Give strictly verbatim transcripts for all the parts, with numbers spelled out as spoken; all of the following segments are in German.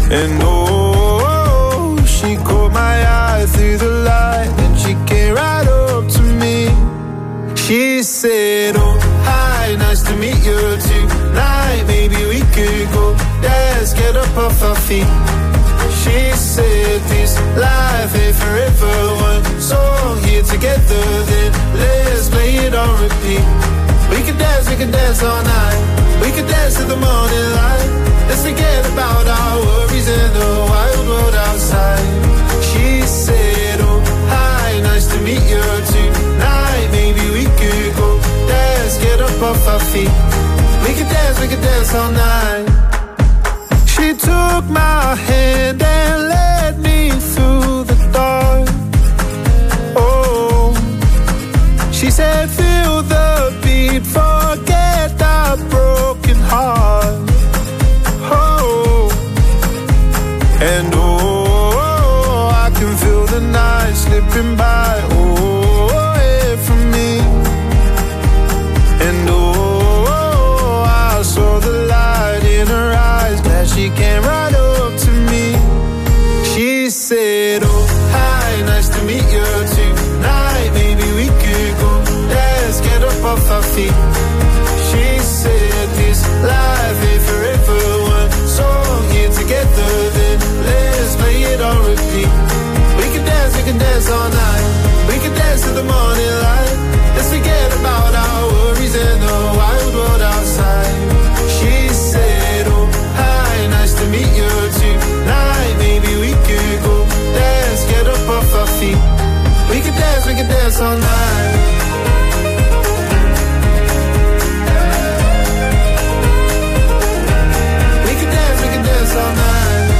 And oh, she caught my eye through the light, and she came right up to me. She said, oh, hi, nice to meet you tonight. Maybe we could go dance, get up off our feet. She said, this life ain't forever. One song here together, then let's play it on repeat. We could dance, we could dance all night. We could dance to the morning light. Let's forget about our worries and the wild world outside. She said, oh, hi, nice to meet you tonight. Maybe we could go dance, get up off our feet. We could dance, we could dance all night. She took my hand and led me through the dark. Oh, she said, feel the beat, forget our broken heart. Oh, and oh, I can feel the night slipping by. Oh, away from me. And oh, I saw the light in her eyes. Glad she came right up to me. She said, oh, hi, nice to meet you tonight. Maybe we could go dance, get up off our feet. She said, this life ain't forever. One song here together, then let's play it on repeat. We can dance, we can dance all night. We can dance to the morning light. Let's forget about our worries and the wild world outside. She said, oh, hi, nice to meet you tonight. Maybe we could go dance, get up off our feet. We can dance, we can dance all night. All night.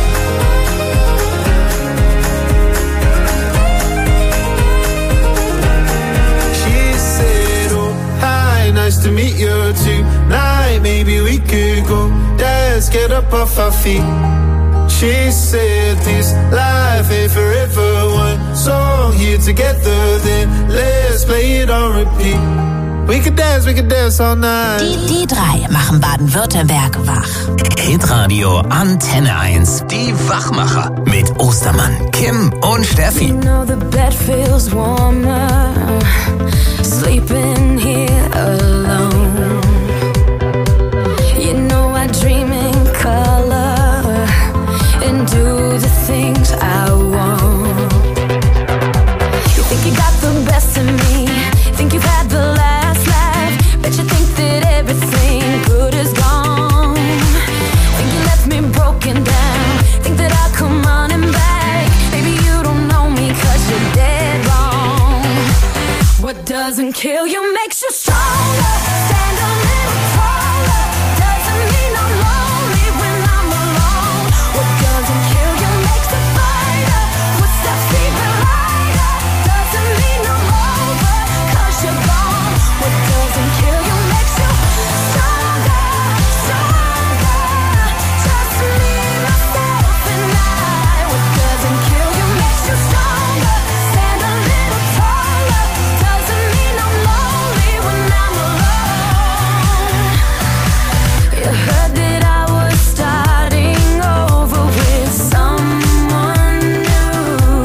She said, oh, hi, nice to meet you tonight. Maybe we could go dance, get up off our feet. She said, this life ain't forever. One song here together, then let's play it on repeat. We can dance, we can dance all night. Die, die drei machen Baden-Württemberg wach. Hitradio Antenne eins. Die Wachmacher. Mit Ostermann, Kim und Steffi. You know the bed feels warmer, sleeping here alone. You know I dream in color and do the things I want. You think you got the best of me, think you've had the last. Bet you think that everything good is gone. Think you left me broken down. Think that I'll come running back. Maybe you don't know me 'cause you're dead wrong. What doesn't kill you makes you stronger. Stand a little taller. Doesn't mean I'm lonely when I'm alone. What doesn't kill you makes a fighter. Footsteps even lighter. Doesn't mean I'm over 'cause you're gone. What doesn't kill you makes you stronger, stronger. Just me, myself, and I. What doesn't kill you makes you stronger. Stand a little taller. Doesn't mean I'm lonely when I'm alone. You heard that I was starting over with someone new.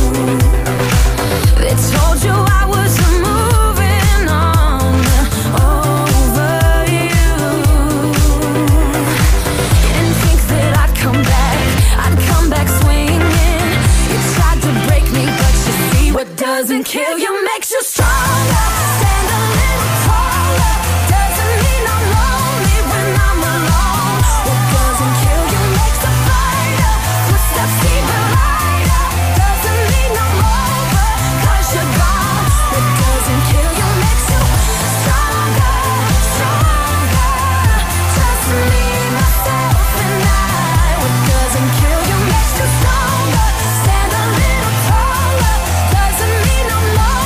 They told you I was moving on over you. You didn't think that I'd come back, I'd come back swinging. You tried to break me, but you see what doesn't kill you makes you stronger. Stand a little taller. Doesn't mean I'm lonely when I'm alone. What doesn't kill you makes a fighter. Footsteps even lighter. Doesn't mean I'm over 'cause you're gone. What doesn't kill you makes you stronger, stronger. Just me, myself, and I. What doesn't kill you makes you stronger. Stand a little taller. Doesn't mean I'm lonely.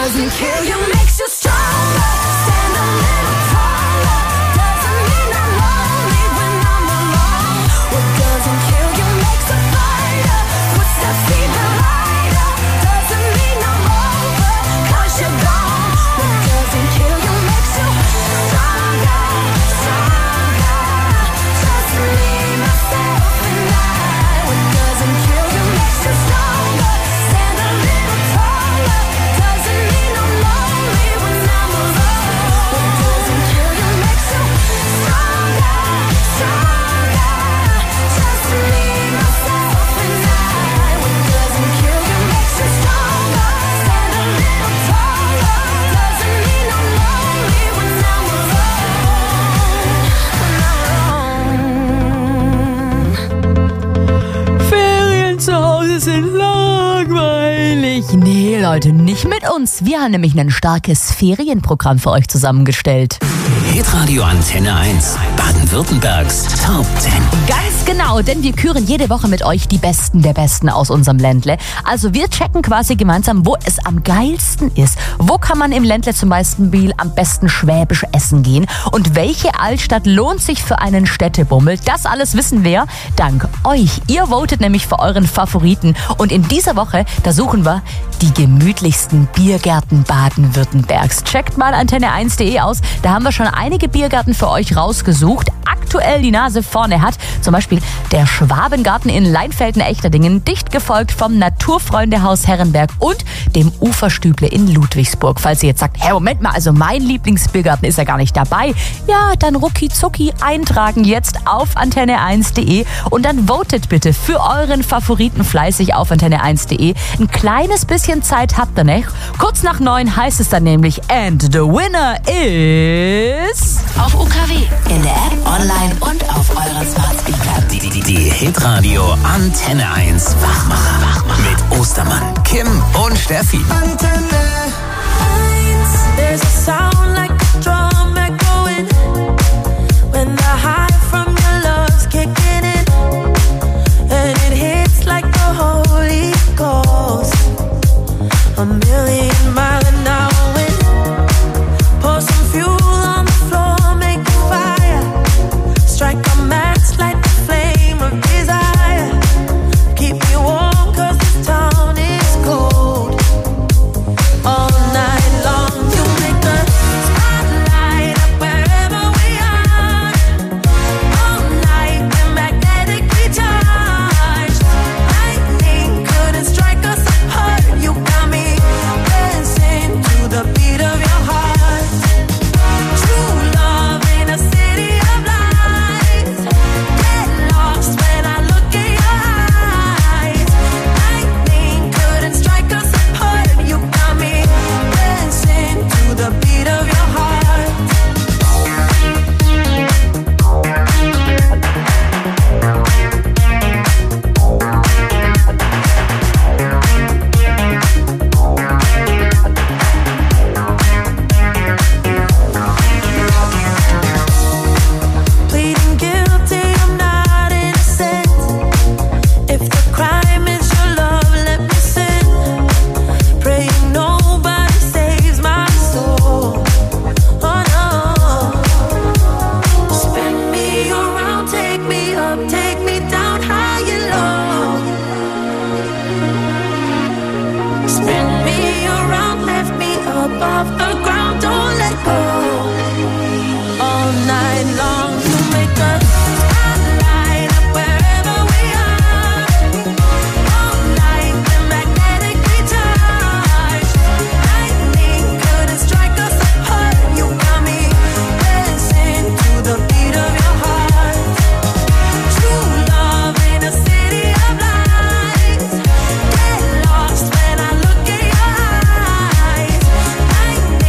doesn't kill you, makes you stronger. Stand a little taller. Doesn't mean I'm lonely when I'm alone. What doesn't kill you makes a fighter. Footsteps even lighter. Doesn't mean I'm over, 'cause you're gone. What doesn't kill you makes you stronger, stronger. Just me, myself, and I. What doesn't kill you makes you stronger. Stand a little taller. Doesn't mean I'm lonely when I'm alone. What doesn't kill you makes you stronger, stronger. Just me, myself, and I. What doesn't kill you makes you stronger. Stand a little taller. Doesn't mean I'm lonely when I'm alone. When I'm alone. Ferien zu Hause sind langweilig. Nee, Leute, nicht mit uns. Wir haben nämlich ein starkes Ferienprogramm für euch zusammengestellt. Hitradio Antenne eins. Baden-Württembergs Top zehn. Ganz genau, denn wir küren jede Woche mit euch die Besten der Besten aus unserem Ländle. Also wir checken quasi gemeinsam, wo es am geilsten ist. Wo kann man im Ländle zum Beispiel am besten schwäbisch essen gehen? Und welche Altstadt lohnt sich für einen Städtebummel? Das alles wissen wir dank euch. Ihr votet nämlich für euren Favoriten. Und in dieser Woche, da suchen wir die gemütlichsten Biergärten Baden-Württembergs. Checkt mal antenne eins punkt de aus. Da haben wir schon einige Biergärten für euch rausgesucht. Aktuell die Nase vorne hat zum Beispiel der Schwabengarten in Leinfelden-Echterdingen, dicht gefolgt vom Naturfreundehaus Herrenberg und dem Uferstüble in Ludwigsburg. Falls ihr jetzt sagt, hey, Moment mal, also mein Lieblingsbiergarten ist ja gar nicht dabei. Ja, dann rucki zucki eintragen jetzt auf antenne eins punkt de und dann votet bitte für euren Favoriten fleißig auf antenne eins punkt de. Ein kleines bisschen Zeit habt ihr noch. Kurz nach neun heißt es dann nämlich And the winner is... Auf U K W, in der App, online und auf euren Smart Speaker. Die, die, die Hitradio Antenne eins Wachmacher. Wachmacher. Mit Ostermann, Kim und Steffi. Antenne. There's a sound like a drum echoing when the high from your love's kicking in, and it hits like the Holy Ghost. A million mile an hour wind. Pour some fuel on the floor, make a fire. Strike a match, light the flame of desire. Keep me warm 'cause this town is cold. All night long you make the spotlight up wherever we are. All night we're magnetically charged. Lightning couldn't strike us apart. You got me dancing to the beat of your heart. True love in a city of lights. Get lost when I look in your eyes. Lightning couldn't strike us apart. You got me dancing to the beat of your heart. Pleading guilty, I'm not innocent. If the crime is your love, let me sin. Praying nobody saves my soul. Oh no. Spin me around, take me up, take me down high and low. Spin me around, lift me up off the ground, don't let go. All night long you make the spotlight up wherever we are. All night we're magnetically charged. Lightning couldn't strike us apart. You got me dancing to the beat of your heart. True love in a city of lights. Get lost when I look in your eyes. Lightning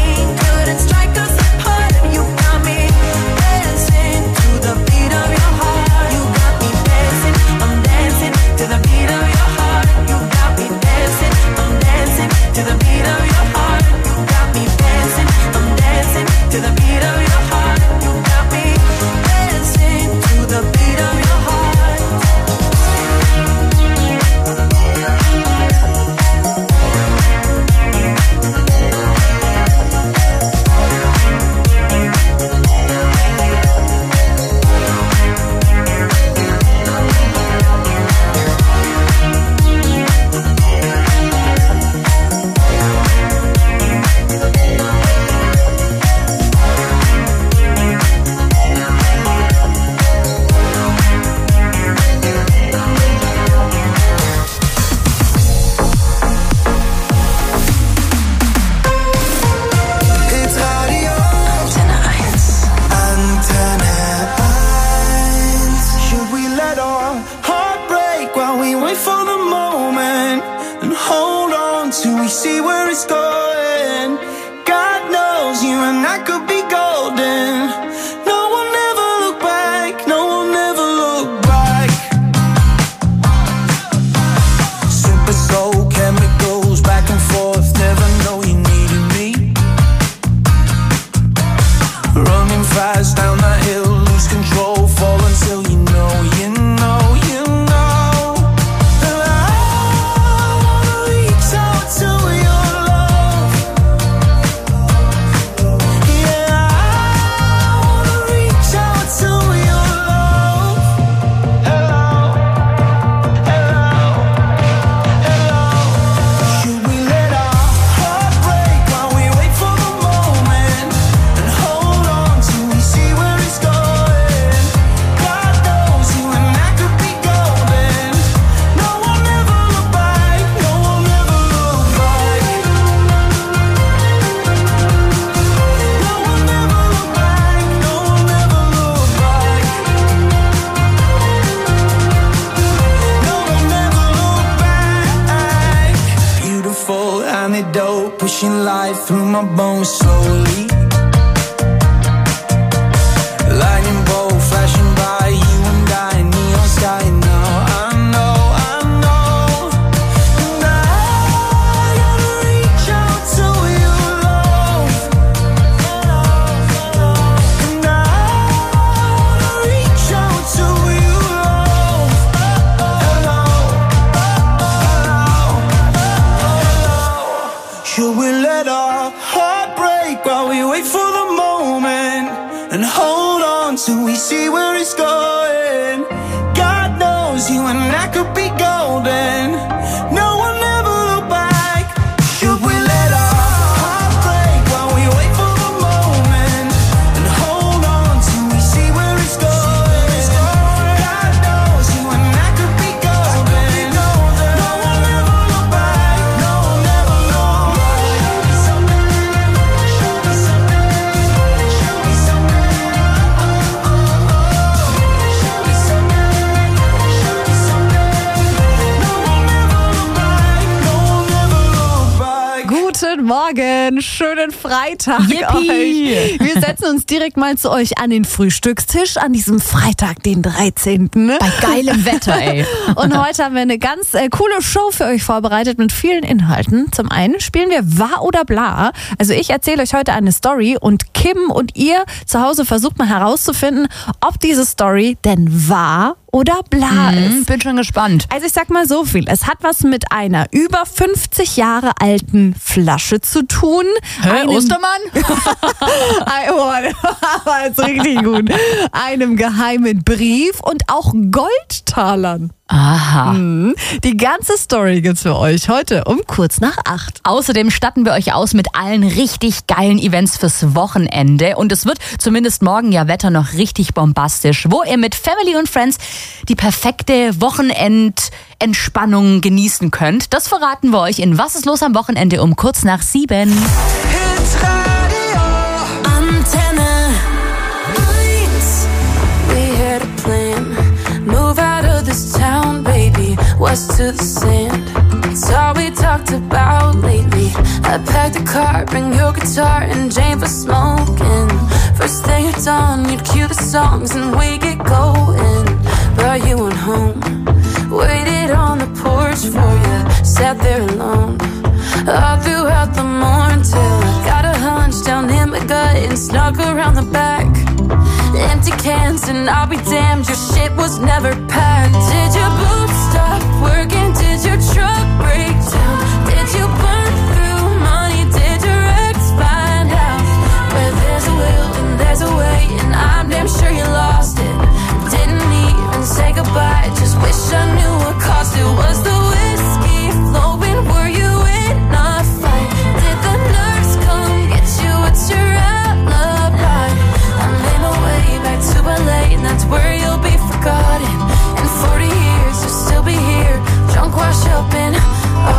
on till we see where it's going. God knows you and I could be golden. No one ever look back, no one ever look back. Super soul chemicals back and forth, never know you needed me. Running fast down that hill, lose control, fall until you know, you know, you know. And I wanna reach out to your love. Yeah, I wanna reach out to your love. Hello, hello, hello. Should we let our heart break while we wait for the moment and hold on till we see where it's going? God knows you and I could be golden. No one ever look back, no one ever look back. No one ever look back, no one ever look back. No one ever look back. Beautiful antidote, pushing life through my bones slowly. Lightning bolt flashing by, you and I, neon sky now. I know, I know. And I gotta reach out to your love. And I wanna reach out to your love. Hello, hello. Should we let our heart break while we wait for the moment and hold on till we see where it's going? God knows you and I could be golden. No one ever look back. Should we let our heart break while we wait for the moment and hold on till we see where it's going? God knows you and I could be golden. No one ever look back. No one ever look back. Show me something. Show me something. Show me something. Show me something. Show me something. No one ever look back. No one ever look back. Guten Morgen, schönen Freitag Yippie. euch. Wir setzen uns direkt mal zu euch an den Frühstückstisch an diesem Freitag, den dreizehnten Ne? Bei geilem Wetter, ey. Und heute haben wir eine ganz äh, coole Show für euch vorbereitet mit vielen Inhalten. Zum einen spielen wir Wahr oder Bla. Also ich erzähle euch heute eine Story und Kim und ihr zu Hause versucht mal herauszufinden, ob diese Story denn wahr oder bla ist. Hm, bin schon gespannt. Also ich sag mal so viel, es hat was mit einer über fünfzig Jahre alten Flasche zu tun. Hä, Einem- Ostermann? Ein- oh, das war jetzt richtig gut. Einem geheimen Brief und auch Goldtalern. Aha. Mhm. Die ganze Story gibt's für euch heute um kurz nach acht. Außerdem statten wir euch aus mit allen richtig geilen Events fürs Wochenende. Und es wird zumindest morgen ja Wetter noch richtig bombastisch, wo ihr mit Family und Friends die perfekte Wochenendentspannung genießen könnt. Das verraten wir euch in Was ist los am Wochenende um kurz nach sieben. Hits Radio. Antenne eins. We had a plan. Move out of this town, baby. West to the sand. It's all we talked about lately. I packed a car, bring your guitar and Jane for smoking. First thing at dawn, you'd cue the songs and we get going. Brought you on home. Waited on the porch for you. Sat there alone. All throughout the morning till I got a hunch down in my gut and snuck around the back. Empty cans and I'll be damned, your shit was never packed. Did your boots stop working? Did your truck break down? Did you burn through money? Did your ex find out? Where there's a will and there's a way, and I'm damn sure you lost it. Didn't even say goodbye, just wish I knew what cost it. Was the whiskey flowing? Were you in a fight? Did the nurse come get you? What's your alibi? I made my way back to L A, and that's where you'll be forgotten. In forty years, you'll still be here, drunk, washed up, and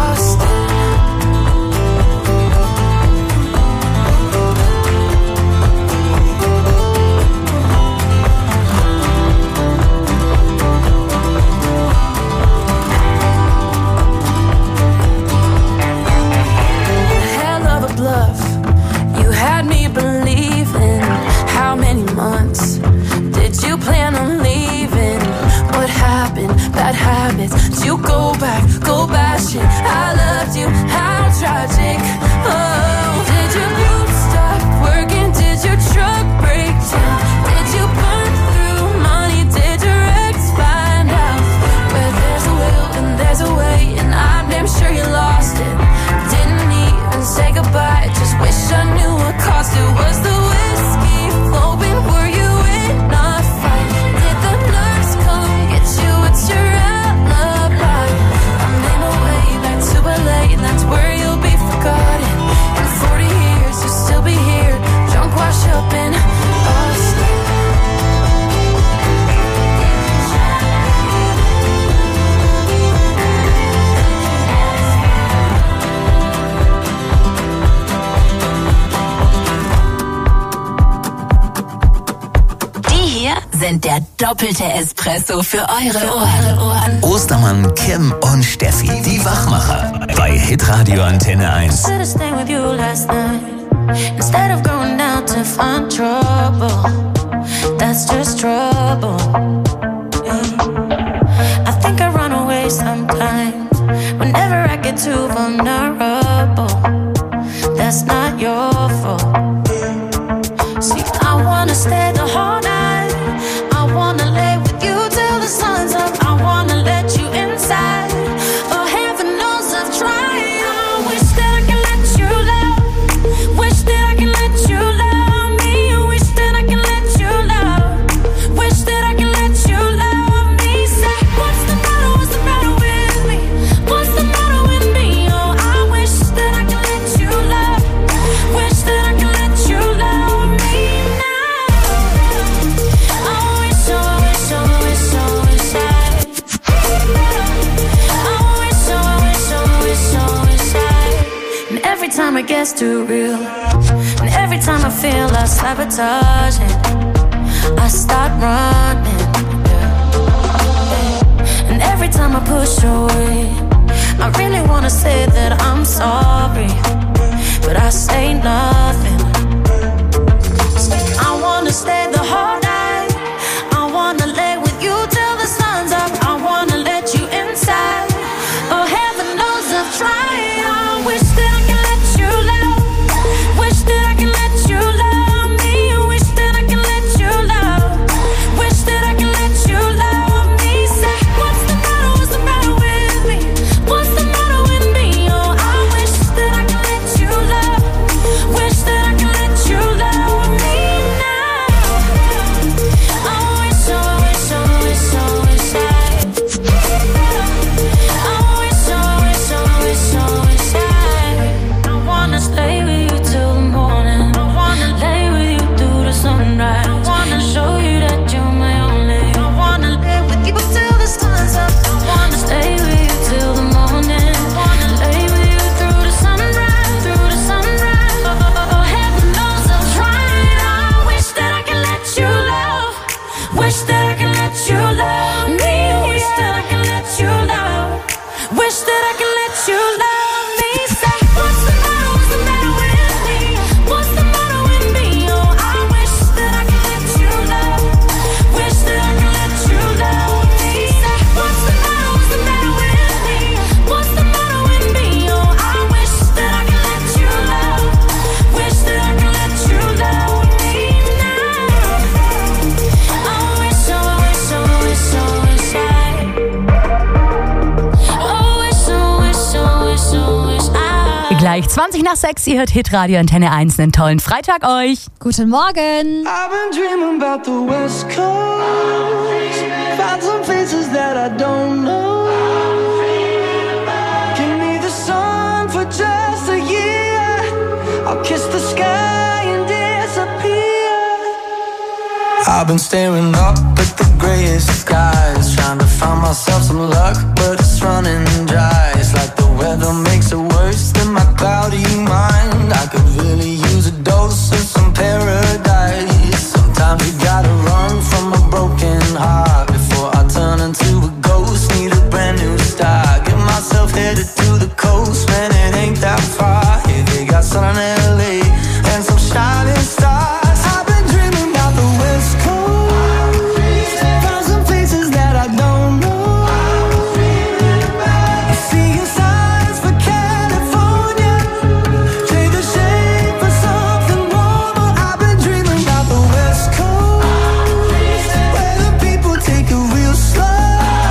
sind der doppelte Espresso für eure Ohren. Ostermann, Kim und Steffi, die Wachmacher. Bei Hitradio Antenne eins. Should've stayed with you last night instead of going out to find trouble. That's just trouble. Yeah. I think I run away sometimes whenever I get too vulnerable. That's not your fault. See, I wanna stay the whole night. I wanna lay with you till the sun's up. I wanna let you inside. Oh, heaven knows I've tried. I wish that I could let you love. Wish that I could let you love me. Wish that I could let you love. Wish that I could let you love me. Say, what's the matter? What's the matter with me? What's the matter with me? Oh, I wish that I could let you love. Wish that I could let you love me now. I wish, I wish, I wish, I wish I. I wish, I wish, I wish, I wish I. And every time it gets too real, and every time I feel I sabotage it, I start running. Yeah. And every time I push away, I really wanna say that I'm sorry, but I say nothing. I wanna stay the whole night. I wanna lay with you till the sun's up. I wanna let you inside. Oh, heaven knows I've tried. I wish that I could let you love. Wish that I could let you love me. Wish that I could let you love. Wish that I could let you love me. Say, what's the matter? What's the matter with me? What's the matter with me? Oh, I wish that I could let you love. Wish that I could let you love me now. I wish, I wish, I wish, I wish I. I wish, I wish, I wish, I wish I. I wanna stay with you till the morning. I wanna lay with you through the sunrise. I wanna show you that you're my only. I wanna lay with you till the sun's up. I wanna stay with you till the morning. I wanna lay with you through the sunrise, through the sunrise. Oh, oh, oh, heaven knows I've tried. I wish that I could let you love. Wish that I could let you love me. Wish that I could let you love. Wish that I could let you love me. Say, what's the matter? What's the matter with me? What's the matter with me? Oh, I wish that I could let you love. Wish that I could let you love me. Say, what's the matter? What's the matter with me? What's the matter with me? Oh, I wish that I could let you love. Wish that I could let you love me now. I wish, I wish, I wish, I wish I. Oh, wish, I wish, I wish, I wish I. Gleich zwanzig nach sechs, ihr hört Hitradio Antenne eins. Einen tollen Freitag euch. Guten Morgen. I've been dreaming about the West Coast. Found some faces that I don't know. Give me the sun for just a year. I'll kiss the sky and disappear. I've been staring up at the grayest skies, trying to find myself some luck, but it's running dry. It's like the weather makes it worse than my cloudy mind. I could really use a dose of some paradise. Sometimes you gotta run from a broken heart before I turn into a ghost. Need a brand new start. Get myself headed to the coast, man, it ain't that far. Yeah, they got sun in L A and some shining stars. I've been dreaming about the West Coast. Found some places that I don't know. Seeing signs for California. Trade the shade for something warmer. I've been dreaming about the West Coast, where the people take it real slow.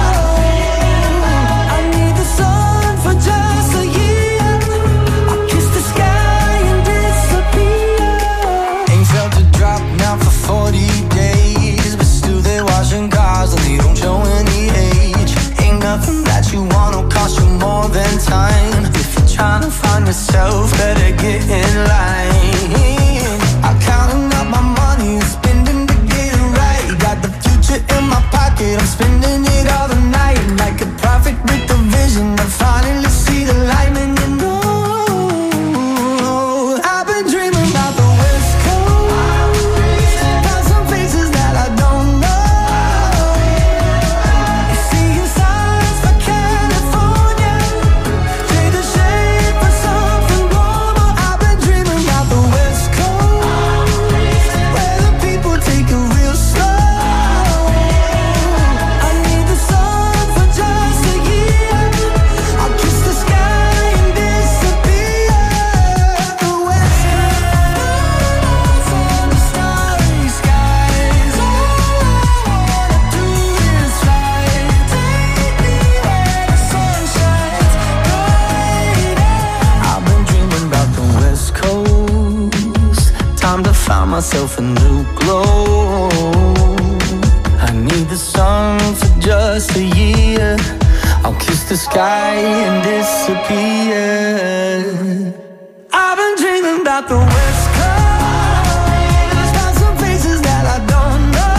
I need the sun for just a year. I'll kiss the sky and disappear. Ain't felt a drop now for forty days, but still they washing cars and they don't show any age. Ain't nothing that you want will cost you more than time. If you're trying to find yourself, better get in line. I'm counting up my money and spending to get it right. Got the future in my pocket, I'm spending it all the night. Like a prophet with a vision, I finally see the light, and you know I've been dreaming about the West Coast. Got some faces that I don't know. myself a new glow. I need the sun for just a year. I'll kiss the sky and disappear. I've been dreaming about the West Coast, found some places that I don't know.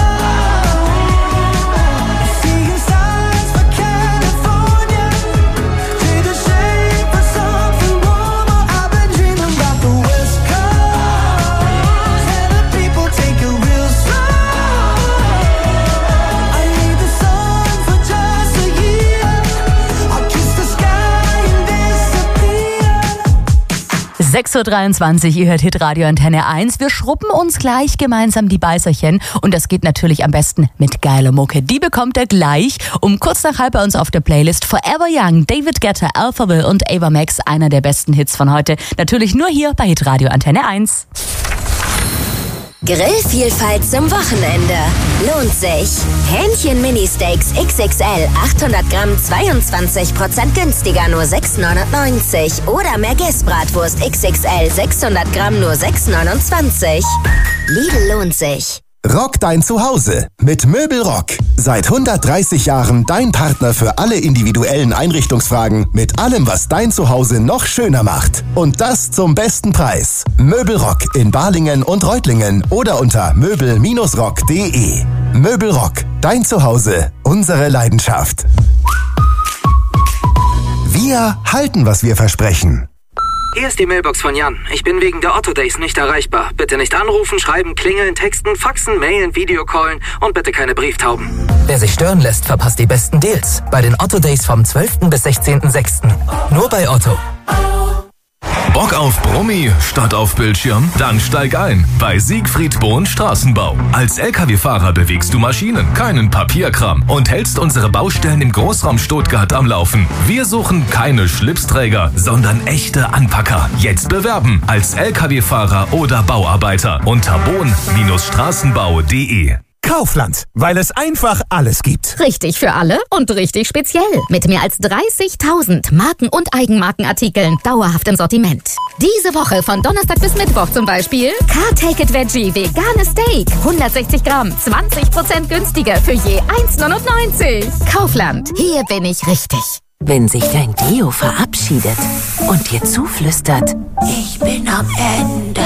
Seeing signs for California, trade the shade for something warmer. I've been dreaming about the West Coast, where the people take it real slow. I need the sun for just a year. I'll kiss the sky and disappear. sechs Uhr dreiundzwanzig, ihr hört Hitradio Antenne eins. Wir schruppen uns gleich gemeinsam die Beißerchen und das geht natürlich am besten mit geiler Mucke. Die bekommt ihr gleich um kurz nach halb bei uns auf der Playlist. Forever Young, David Guetta, Alphaville und Ava Max, einer der besten Hits von heute. Natürlich nur hier bei Hitradio Antenne eins. Grillvielfalt zum Wochenende. Lohnt sich. Hähnchen Mini-Steaks X X L achthundert Gramm zweiundzwanzig Prozent günstiger, nur sechs neunundneunzig. Oder Merguez-Bratwurst X X L sechshundert Gramm nur sechs neunundzwanzig. Lidl lohnt sich. Rock dein Zuhause mit Möbelrock. Seit hundertdreißig Jahren dein Partner für alle individuellen Einrichtungsfragen mit allem, was dein Zuhause noch schöner macht. Und das zum besten Preis. Möbelrock in Balingen und Reutlingen oder unter möbel rock punkt de. Möbelrock, dein Zuhause, unsere Leidenschaft. Wir halten, was wir versprechen. Hier ist die Mailbox von Jan. Ich bin wegen der Otto Days nicht erreichbar. Bitte nicht anrufen, schreiben, klingeln, texten, faxen, mailen, Videocallen und bitte keine Brieftauben. Wer sich stören lässt, verpasst die besten Deals. Bei den Otto Days vom zwölften bis sechzehnten sechsten Nur bei Otto. Bock auf Brummi statt auf Bildschirm? Dann steig ein bei Siegfried Bohn Straßenbau. Als L K W-Fahrer bewegst du Maschinen, keinen Papierkram und hältst unsere Baustellen im Großraum Stuttgart am Laufen. Wir suchen keine Schlipsträger, sondern echte Anpacker. Jetzt bewerben als L K W-Fahrer oder Bauarbeiter unter bohn Straßenbau punkt de. Kaufland, weil es einfach alles gibt. Richtig für alle und richtig speziell. Mit mehr als dreißigtausend Marken- und Eigenmarkenartikeln dauerhaft im Sortiment. Diese Woche von Donnerstag bis Mittwoch zum Beispiel Car Take It Veggie veganes Steak. hundertsechzig Gramm, zwanzig Prozent günstiger für je eins neunundneunzig. Kaufland, hier bin ich richtig. Wenn sich dein Deo verabschiedet und dir zuflüstert, ich bin am Ende.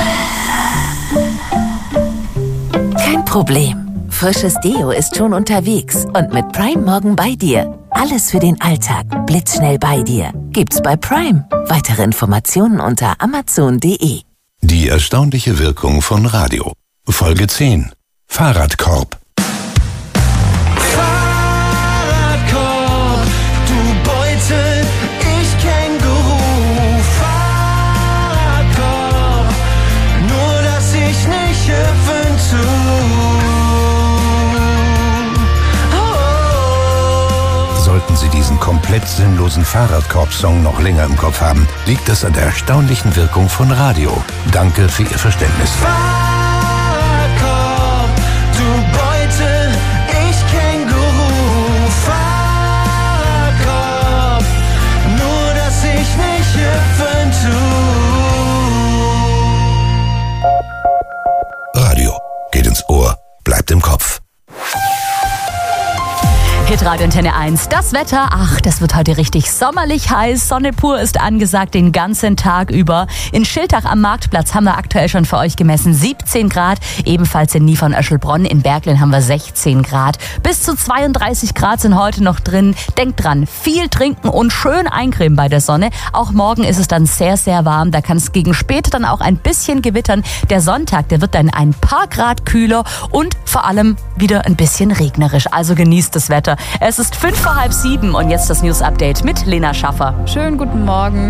Kein Problem. Frisches Deo ist schon unterwegs und mit Prime morgen bei dir. Alles für den Alltag, blitzschnell bei dir. Gibt's bei Prime. Weitere Informationen unter amazon punkt de. Die erstaunliche Wirkung von Radio. Folge zehn. Fahrradkorb. Fahrradkorb, du Beutel, ich Känguru. Fahrradkorb, nur dass ich nicht hüpfen tu. Sollten Sie diesen komplett sinnlosen Fahrradkorb-Song noch länger im Kopf haben, liegt es an der erstaunlichen Wirkung von Radio. Danke für Ihr Verständnis. Fahrradkorb, du Beutel, ich Känguru. Fahrradkorb, nur dass ich nicht hüpfen tu. Radio geht ins Ohr, bleibt im Kopf. Hitradio Antenne eins. Das Wetter, ach, das wird heute richtig sommerlich heiß. Sonne pur ist angesagt den ganzen Tag über. In Schiltach am Marktplatz haben wir aktuell schon für euch gemessen siebzehn Grad. Ebenfalls in Niefern-Öschelbronn. In Berglin haben wir sechzehn Grad. Bis zu zweiunddreißig Grad sind heute noch drin. Denkt dran, viel trinken und schön eincremen bei der Sonne. Auch morgen ist es dann sehr, sehr warm. Da kann es gegen später dann auch ein bisschen gewittern. Der Sonntag, der wird dann ein paar Grad kühler und vor allem wieder ein bisschen regnerisch. Also genießt das Wetter. Es ist fünf vor halb sieben und jetzt das News-Update mit Lena Schaffer. Schönen guten Morgen.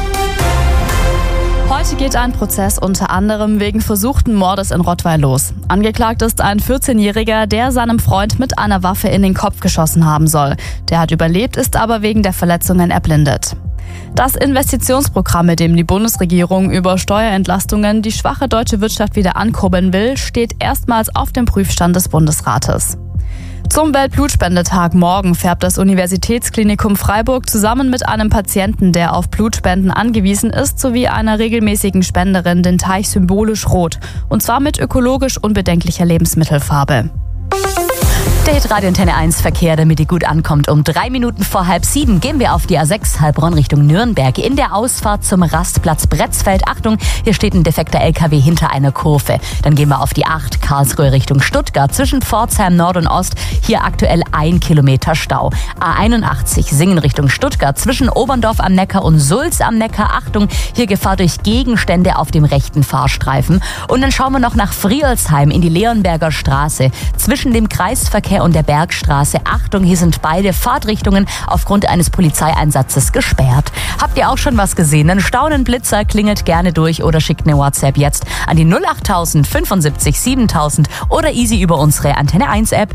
Heute geht ein Prozess unter anderem wegen versuchten Mordes in Rottweil los. Angeklagt ist ein vierzehnjähriger, der seinem Freund mit einer Waffe in den Kopf geschossen haben soll. Der hat überlebt, ist aber wegen der Verletzungen erblindet. Das Investitionsprogramm, mit dem die Bundesregierung über Steuerentlastungen die schwache deutsche Wirtschaft wieder ankurbeln will, steht erstmals auf dem Prüfstand des Bundesrates. Zum Weltblutspendetag morgen färbt das Universitätsklinikum Freiburg zusammen mit einem Patienten, der auf Blutspenden angewiesen ist, sowie einer regelmäßigen Spenderin den Teich symbolisch rot. Und zwar mit ökologisch unbedenklicher Lebensmittelfarbe. Der Hitradio Antenne eins Verkehr, damit ihr gut ankommt. Um drei Minuten vor halb sieben gehen wir auf die A sechs Heilbronn Richtung Nürnberg. In der Ausfahrt zum Rastplatz Bretzfeld. Achtung, hier steht ein defekter L K W hinter einer Kurve. Dann gehen wir auf die acht Karlsruhe Richtung Stuttgart. Zwischen Pforzheim Nord und Ost hier aktuell ein Kilometer Stau. A einundachtzig Singen Richtung Stuttgart. Zwischen Oberndorf am Neckar und Sulz am Neckar. Achtung, hier Gefahr durch Gegenstände auf dem rechten Fahrstreifen. Und dann schauen wir noch nach Friolsheim in die Leonberger Straße. Zwischen dem Kreisverkehr und der Bergstraße. Achtung, hier sind beide Fahrtrichtungen aufgrund eines Polizeieinsatzes gesperrt. Habt ihr auch schon was gesehen? Einen Staunenblitzer, klingelt gerne durch oder schickt eine WhatsApp jetzt an die null achttausend fünfundsiebzig siebentausend oder easy über unsere Antenne eins App.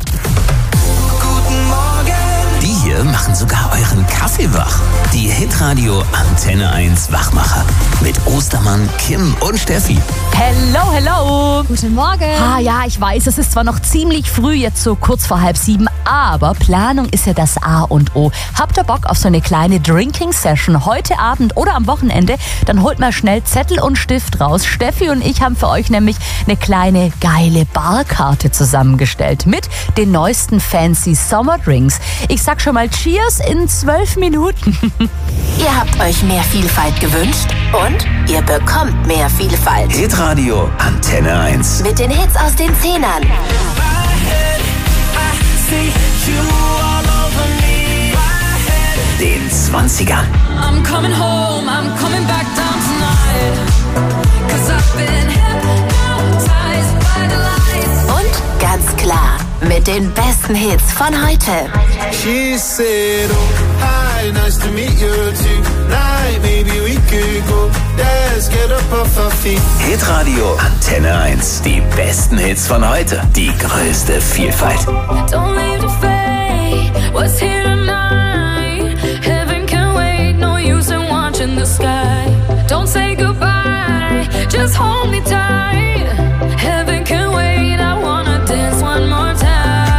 Die hier machen sogar euren Kaffee wach. Die Hitradio Antenne eins Wachmacher. Mit Ostermann, Kim und Steffi. Hello, hello. Guten Morgen. Ah ja, ich weiß, es ist zwar noch ziemlich früh, jetzt so kurz vor halb sieben, aber Planung ist ja das A und O. Habt ihr Bock auf so eine kleine Drinking-Session heute Abend oder am Wochenende? Dann holt mal schnell Zettel und Stift raus. Steffi und ich haben für euch nämlich eine kleine geile Barkarte zusammengestellt mit den neuesten fancy Sommerdrinks. Ich sag schon mal Cheers in zwölf Minuten. Ihr habt euch mehr Vielfalt gewünscht und ihr bekommt mehr Vielfalt. Hitradio Antenne eins. Mit den Hits aus den Zehnern. Den zwanzigern. I'm coming home, I'm coming back down tonight. 'Cause I've been hypnotized by the lights. Und ganz klar, mit den besten Hits von heute. She said, oh, hi, nice to meet you tonight. Maybe we could go dance, get up off our feet. Hitradio Antenne eins. Die besten Hits von heute. Die größte Vielfalt. Don't leave the fate, what's here tonight? Heaven can wait, no use in watching the sky. Don't say goodbye, just hold me tight. Heaven can wait, I wanna dance one more time.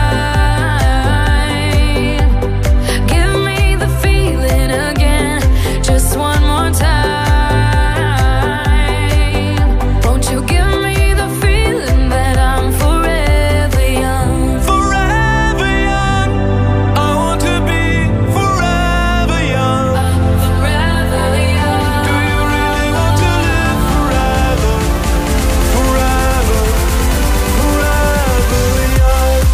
Give me the feeling again, just one more time. Won't you give me the feeling that I'm forever young? Forever young. I want to be forever young. I'm forever young. Do you really want to live forever? Forever, forever young.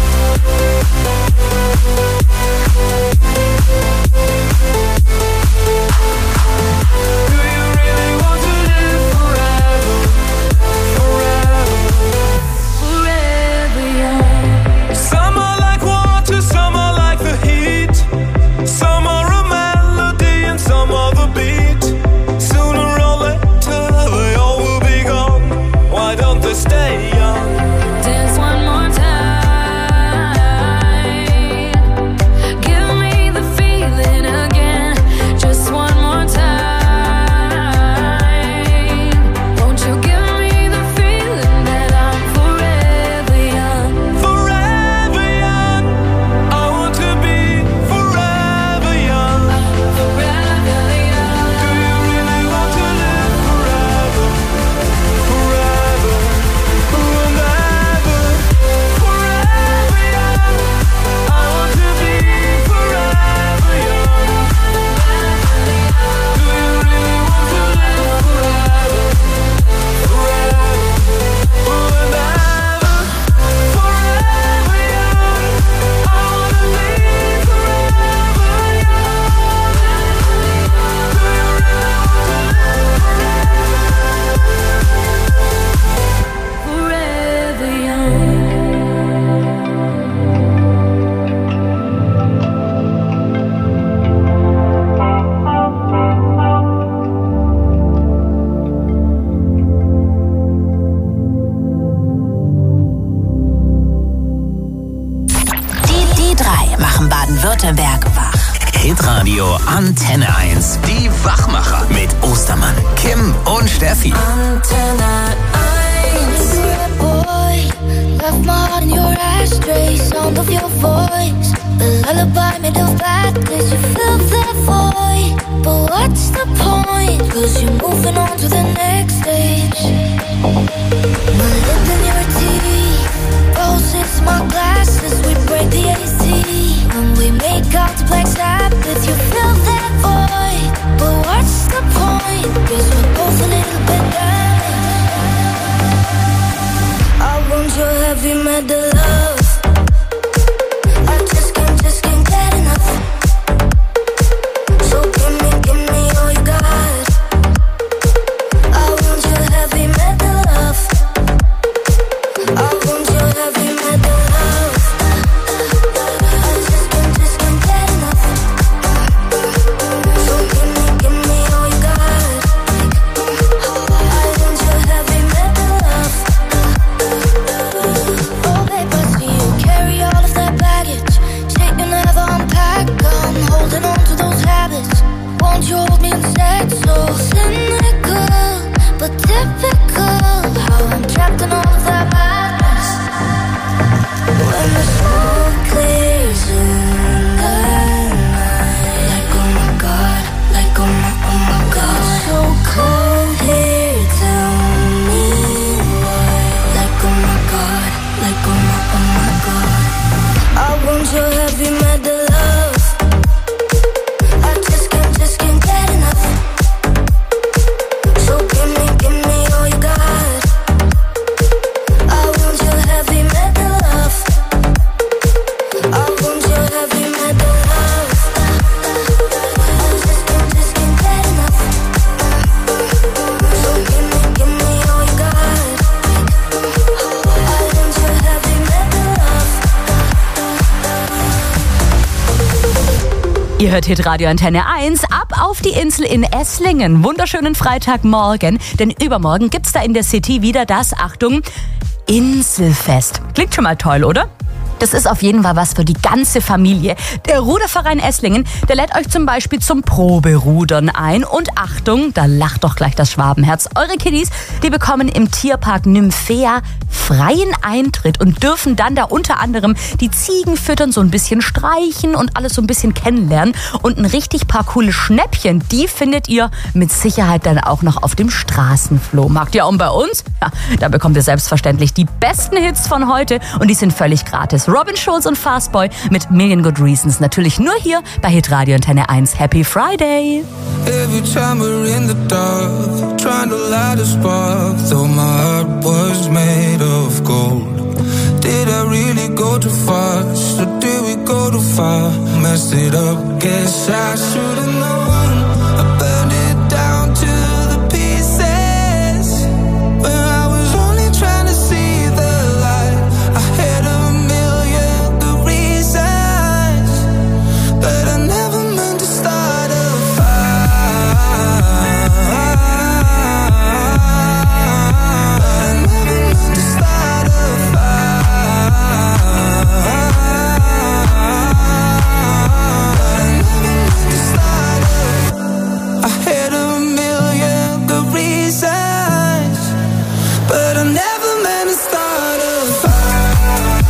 Do you really want to live forever? Forever, Forever young. some are like water, some are like the heat. Some are a melody and some are the beat. Sooner or later they all will be gone. Why don't they stay young? Dance one more time. Give me the feeling again, just one more time. Won't you give me the feeling that I'm forever young? Forever young. I want to be forever young. Forever young. Do you really want to live forever? Forever, forever, forever young. I want to be forever young. Do you really want to live forever? Forever, forever, forever young. I want to be forever young. Do you really want to live Forever young. Die, die drei machen Baden-Württemberg wach. Hitradio Antenne eins. Die Wachmacher. Mit Ostermann, Kim und Steffi. Antenne eins. Boy, Left my heart in your ashtray, sound of your voice. The lullaby made of blackness, you fill that void. But what's the point? Cause you're moving on to the next stage. My lip in your teeth, roses, my glasses, we break the A C. When we make out to Black Sabbath, you fill that void. But what's the point? Cause we're both a little bit damaged. I want your heavy metal love. I just can't, just can't get enough. So give me, give me all you got. I want your heavy metal love. I want your heavy metal love. I just can't, just can't get enough. So give me, give me all you got. I want your heavy metal love. Oh babe, I see you carry all of that baggage. Shit you never unpack. I'm holding on to those habits. Won't you hold me instead? So cynical, but typical. How I'm trapped in all of that madness. When the smoke clears in the night, like oh my god, like oh my, oh my god. So cold here, tell me why. Like oh my god, like oh my, oh my god. I want your heavy metal love. I just can't, just can't get enough. So give me, give me all you got. I want your heavy metal love. I want your heavy metal love. I just can't, just can't get enough. So give me, give me all you got. I want your heavy metal love. Ihr hört Hitradio Antenne eins, ab auf die Insel in Esslingen. Wunderschönen Freitagmorgen, denn übermorgen gibt's da in der City wieder das, Achtung, Inselfest. Klingt schon mal toll, oder? Das ist auf jeden Fall was für die ganze Familie. Der Ruderverein Esslingen, der lädt euch zum Beispiel zum Proberudern ein. Und Achtung, da lacht doch gleich das Schwabenherz. Eure Kiddies, die bekommen im Tierpark Nymphea freien Eintritt und dürfen dann da unter anderem die Ziegen füttern, so ein bisschen streichen und alles so ein bisschen kennenlernen. Und ein richtig paar coole Schnäppchen, die findet ihr mit Sicherheit dann auch noch auf dem Straßenflohmarkt. Ja, und bei uns, ja, da bekommt ihr selbstverständlich die besten Hits von heute und die sind völlig gratis. Robin Schulz und Fastboy mit Million Good Reasons. Natürlich nur hier bei Hitradio Antenne eins. Happy Friday! Every time we're in the dark, trying to light a spark, though my heart was made of gold. Did I really go too fast, or did we go too far? Messed it up, guess I should've known. I burned it down to the pieces, when I was only trying to see the light. I had a million good reasons, but I never meant to start a fire. I never meant to start a fire. I never meant to start a. I had a million good reasons, but I never meant to start a fire.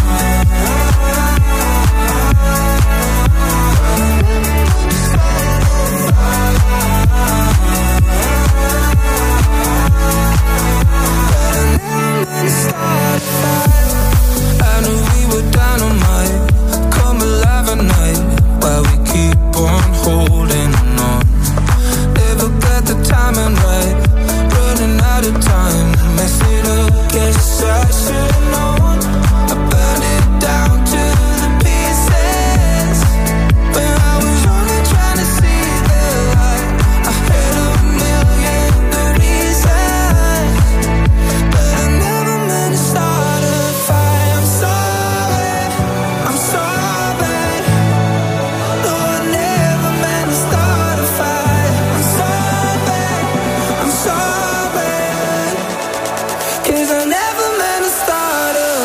I knew we were dynamite, come alive at night, while we keep on holding on. Never got the timing right, running out of time, mess it up, guess I should've known. I burned it down to the pieces, when I was only trying to see the light. I had a million good reasons, but I never meant to start a fire. I'm sorry, I'm sorry. No, I never meant to start a fire. I'm sorry, I'm sorry, 'cause I never meant to start a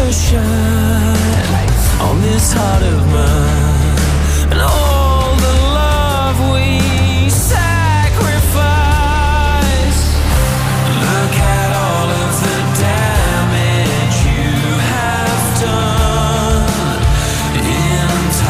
shine on this heart of mine, and all the love we sacrifice. Look at all of the damage you have done in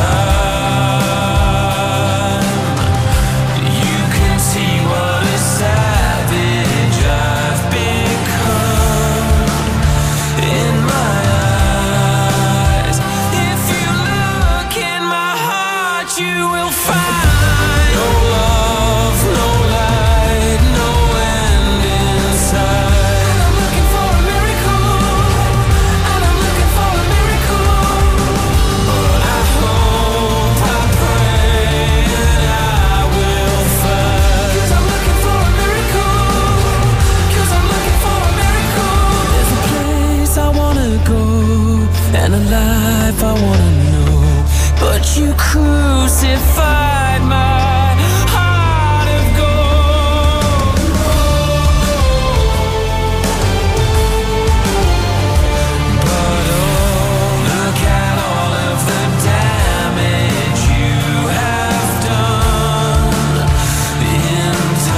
time. You can see what a savage I've become in my eyes. If you look in my heart, you will find no love, no light, no end inside. And I'm looking for a miracle, and I'm looking for a miracle. But I hope, I pray, and I will find. 'Cause I'm looking for a miracle, 'cause I'm looking for a miracle. There's a place I wanna go, and a life I wanna know, but you crucified my heart of gold. But oh, look at all of the damage you have done in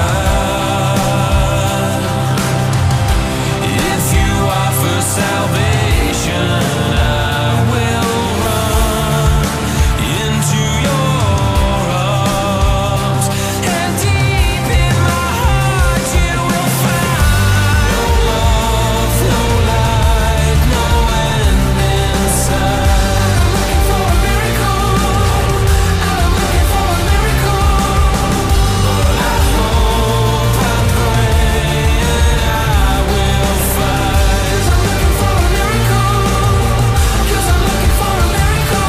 time. If you offer salvation, I will run into your arms, and deep in my heart you will find no love, no light, no end inside. I'm looking for a miracle, and I'm looking for a miracle. But I hope, I pray, and I will find. 'Cause I'm looking for a miracle, 'cause I'm looking for a miracle.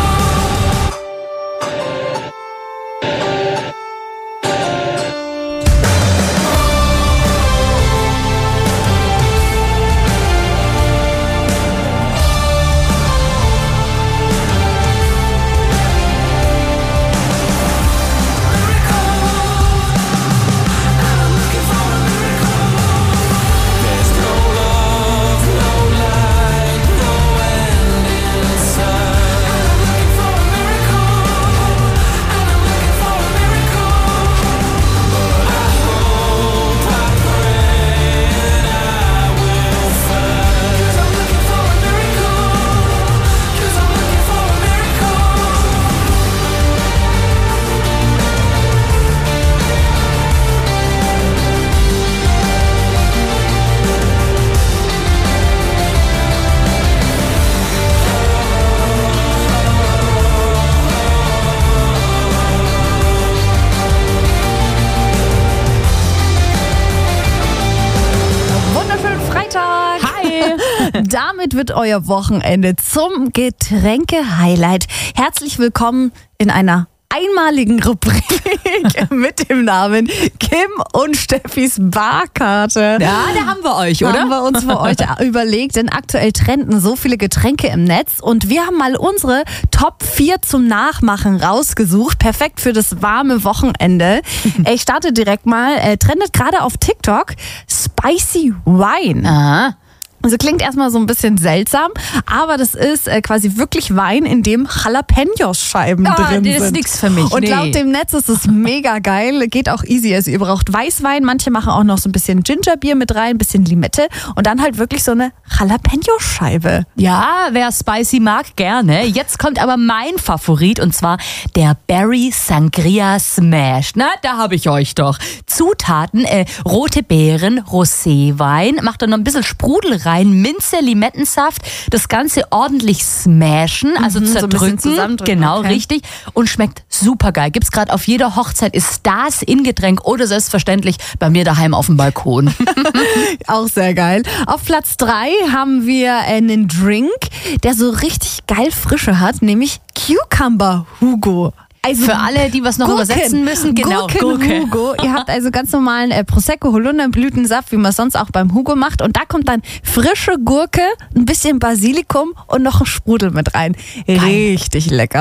There's no love, no light, no end inside. I'm looking for a miracle, and I'm looking for a miracle. But I hope, I pray, and I will find. 'Cause I'm looking for a miracle, 'cause I'm looking for a miracle. Wunderschönen Freitag. Hi. Damit wird euer Wochenende zum Getränke-Highlight. Herzlich willkommen in einer einmaligen Rubrik mit dem Namen Kim und Steffis Barkarte. Ja, da haben wir euch, oder? Haben wir uns für euch überlegt, denn aktuell trenden so viele Getränke im Netz und wir haben mal unsere Top vier zum Nachmachen rausgesucht. Perfekt für das warme Wochenende. Ich starte direkt mal. Äh, trendet gerade auf TikTok Spicy Wine. Aha. Also klingt erstmal so ein bisschen seltsam, aber das ist äh, quasi wirklich Wein, in dem Jalapenos-Scheiben Ah, drin das ist sind. nix für mich, Und nee. laut dem Netz ist es mega geil, geht auch easy. Also ihr braucht Weißwein, manche machen auch noch so ein bisschen Gingerbier mit rein, ein bisschen Limette und dann halt wirklich so eine Jalapeno-Scheibe. Ja, wer spicy mag, gerne. Jetzt kommt aber mein Favorit und zwar der Berry Sangria Smash. Na, da habe ich euch doch. Zutaten, äh, rote Beeren, Roséwein, macht da noch ein bisschen Sprudel rein, Minze, Limettensaft, das Ganze ordentlich smashen, also Mhm, so ein bisschen zerdrücken. zusammendrücken, Genau, okay. richtig. Und schmeckt super geil. Gibt's gerade auf jeder Hochzeit, ist das in Getränk oder selbstverständlich bei mir daheim auf dem Balkon. Auch sehr geil. Auf Platz drei haben wir einen Drink, der so richtig geil Frische hat, nämlich Cucumber Hugo. Also Für alle, die was noch Gurken. übersetzen müssen, genau, Gurken Gurke. Hugo. Ihr habt also ganz normalen äh, Prosecco, Holunderblütensaft, wie man es sonst auch beim Hugo macht. Und da kommt dann frische Gurke, ein bisschen Basilikum und noch ein Sprudel mit rein. Richtig lecker.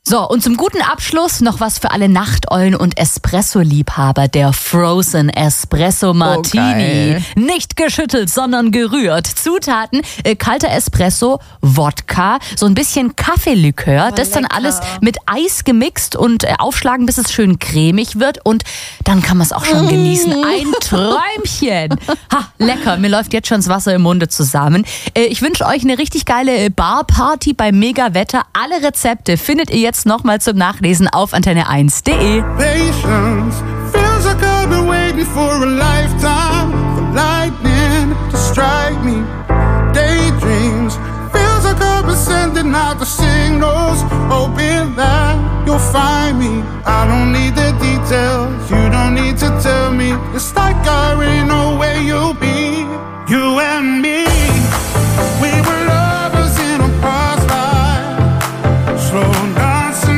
So, und zum guten Abschluss noch was für alle Nachteulen und Espresso-Liebhaber. Der Frozen Espresso Martini. Oh, Nicht geschüttelt, sondern gerührt. Zutaten, äh, kalter Espresso, Wodka, so ein bisschen Kaffeelikör. Oh, das dann lecker. alles mit Eis gemixt und äh, aufschlagen, bis es schön cremig wird. Und dann kann man es auch schon genießen. Ein Träumchen. Ha, lecker. Mir läuft jetzt schon das Wasser im Munde zusammen. Äh, ich wünsche euch eine richtig geile äh, Barparty bei Mega-Wetter. Alle Rezepte findet ihr jetzt nochmal zum Nachlesen auf antenne eins punkt de. Patience feels like I've been waiting for a lifetime for lightning to strike me. Daydreams feels like I've been sending out the signals, hoping that you'll find me. I don't need the details, you don't need to tell me. It's like I already know where you'll be. You and me, we were lovers in a past life, slow down.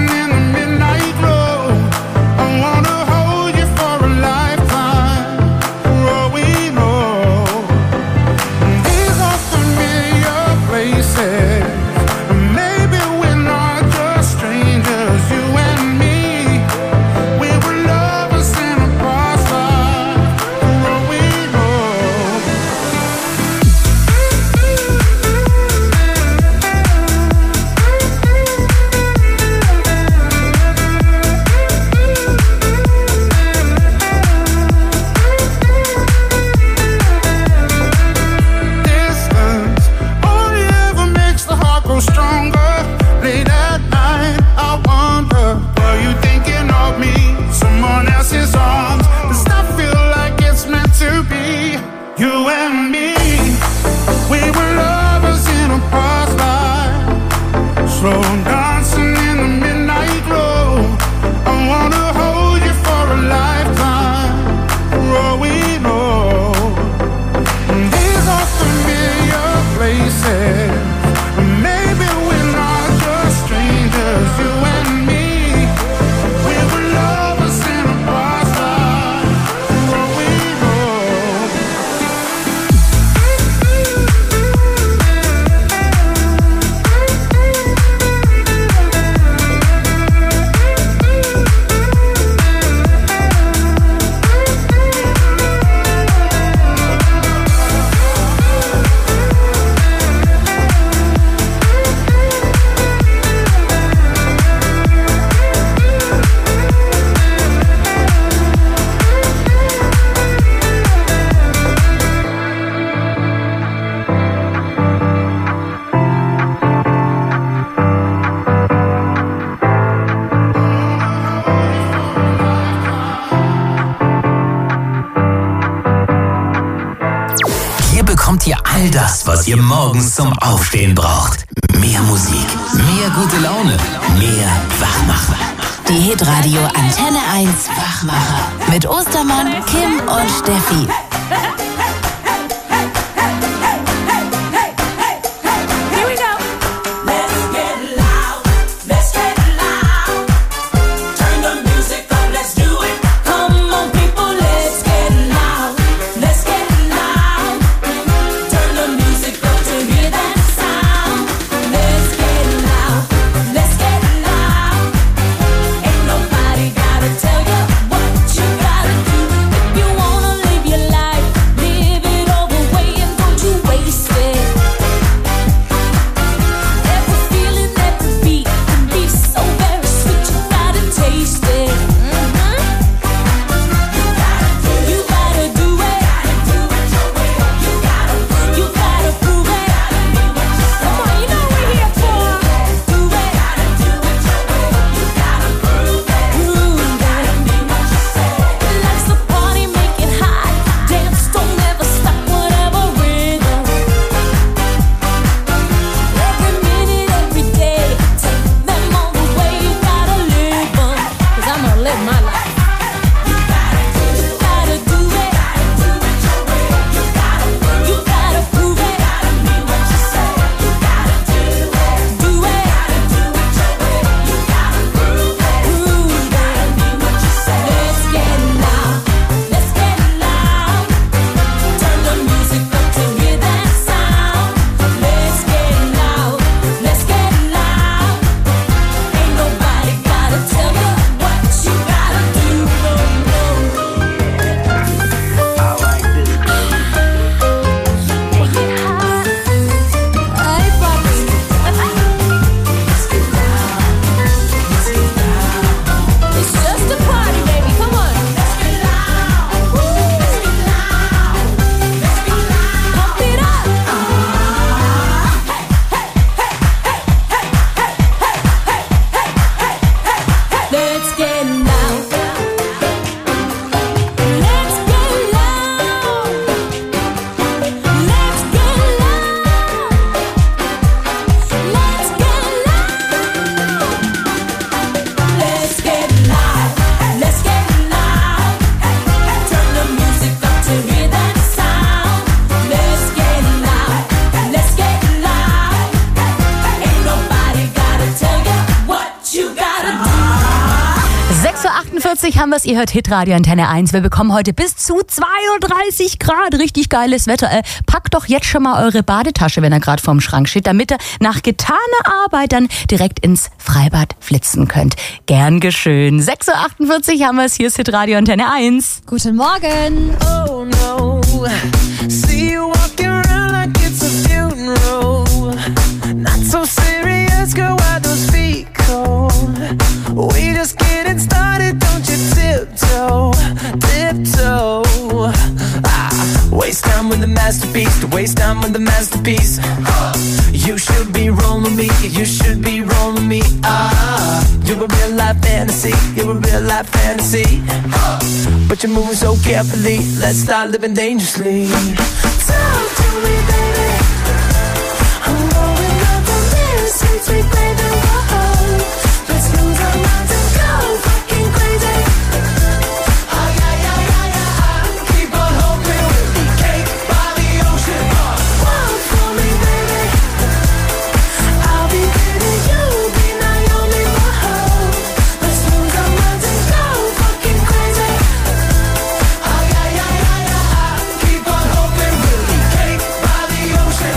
All das, was ihr morgens zum Aufstehen braucht. Mehr Musik, mehr gute Laune, mehr Wachmacher. Die Hitradio Antenne eins Wachmacher. Mit Ostermann, Kim und Steffi. You wanna live your life. vierzig haben wir es, ihr hört Hitradio Antenne eins. Wir bekommen heute bis zu zweiunddreißig Grad, richtig geiles Wetter. Äh, packt doch jetzt schon mal eure Badetasche, wenn ihr gerade vorm Schrank steht, damit ihr nach getaner Arbeit dann direkt ins Freibad flitzen könnt. Gern geschehen. sechs Uhr achtundvierzig haben wir es, hier ist Hitradio Antenne eins. Guten Morgen. Oh no, see you walking around like it's a funeral. Not so serious, girl, why those feet cold? We just getting started, don't you tiptoe, tiptoe. Ah, waste time with the masterpiece, to waste time with the masterpiece. You should be rolling me, you should be rolling me. Ah, you're a real life fantasy, you're a real life fantasy. But you're moving so carefully, let's start living dangerously. Talk to me, baby. I'm going up on this, sweet, sweet baby. Whoa, let's lose our minds and go fucking crazy. Oh yeah, yeah, yeah, yeah. Keep on hoping we'll be cake by the ocean. Walk for me, baby. I'll be pretty, you'll be Naomi. Whoa, let's lose our minds and go fucking crazy. Oh yeah, yeah, yeah, yeah. Keep on hoping we'll be cake by the ocean.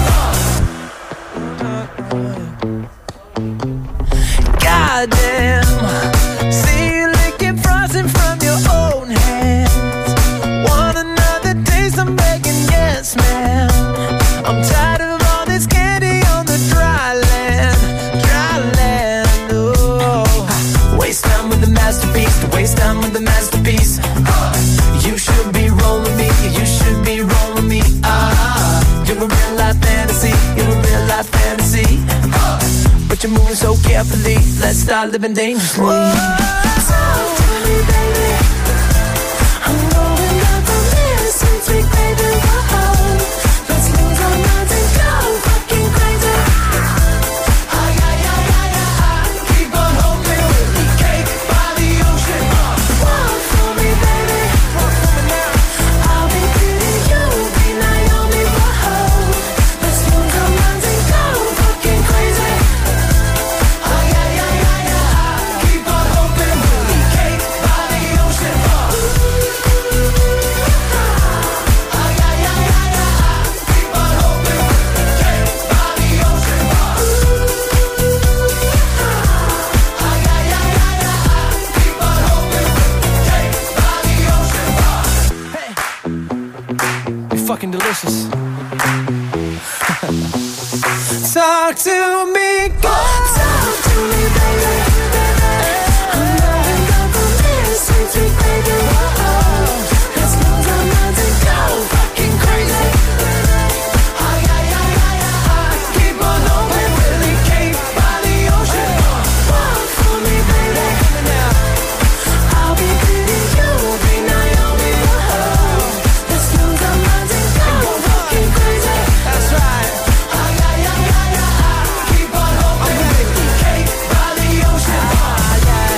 Goddamn, see you licking frosting from your own hands. Want another taste? I'm begging, yes, ma'am. I'm tired of all this candy on the dry land, dry land. Oh, waste time with the masterpiece, to waste time with the masterpiece. You should be rolling me, you should be rolling me. Ah, you're a real life fantasy, you're a real life fantasy. But you're moving so carefully, let's start living dangerously. Talk to me, baby. I'm going up on this, sweet, sweet baby. Whoa, let's lose our minds and go fucking crazy. Oh yeah, yeah, yeah, yeah. Keep on hoping we'll be cake by the ocean. Walk for me, baby. Walk for me now. I'll be pretty, you'll be Naomi. Whoa, let's lose our minds and go fucking crazy. Oh yeah, yeah, yeah, yeah. Keep on hoping we'll be cake by the ocean. Oh yeah, yeah, yeah, yeah. Keep on hoping we'll be cake by the ocean. Oh yeah, yeah, yeah, yeah. Keep on hoping we'll be cake by the ocean. Hey, you're fucking delicious. Talk to me, God. Talk to me, baby. I'm going up on this, sweet, sweet baby. Whoa, let's lose our minds and go fucking crazy. Oh yeah, yeah, yeah, yeah. Keep on hoping we'll be cake by the ocean. Walk for me, baby. I'll be pretty, you'll be Naomi. Whoa, let's lose our minds and go fucking crazy. That's right. Oh yeah, yeah, yeah, yeah. Keep on hoping we'll be cake by the ocean. Oh yeah.